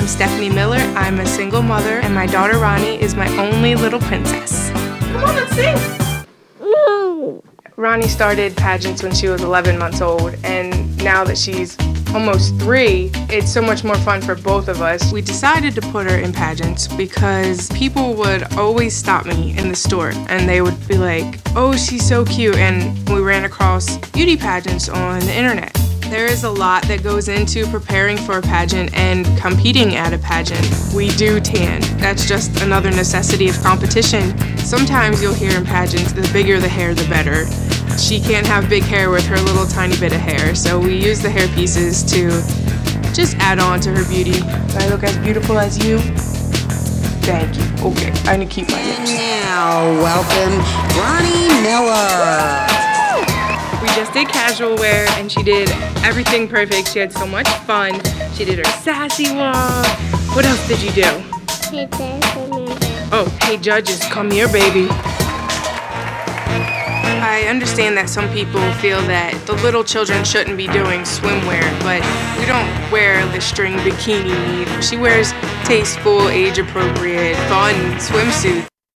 I'm Stephanie Miller. I'm a single mother, and my daughter Ronnie is my only little princess. Come on, let's sing. Ronnie started pageants when she was 11 months old, and now that she's almost 3, it's so much more fun for both of us. We decided to put her in pageants because people would always stop me in the store, and they would be like, oh, she's so cute, and we ran across beauty pageants on the internet. There is a lot that goes into preparing for a pageant and competing at a pageant. We do tan. That's just another necessity of competition. Sometimes you'll hear in pageants, the bigger the hair, the better. She can't have big hair with her little tiny bit of hair, so we use the hair pieces to just add on to her beauty. Do I look as beautiful as you? Thank you. Okay, I need to keep my lips. And now, welcome Ronnie Miller. We just did casual wear, and she did everything perfect. She had so much fun. She did her sassy walk. What else did you do? Oh, hey judges, come here, baby. I understand that some people feel that the little children shouldn't be doing swimwear, but we don't wear the string bikini. She wears tasteful, age-appropriate, fun swimsuits.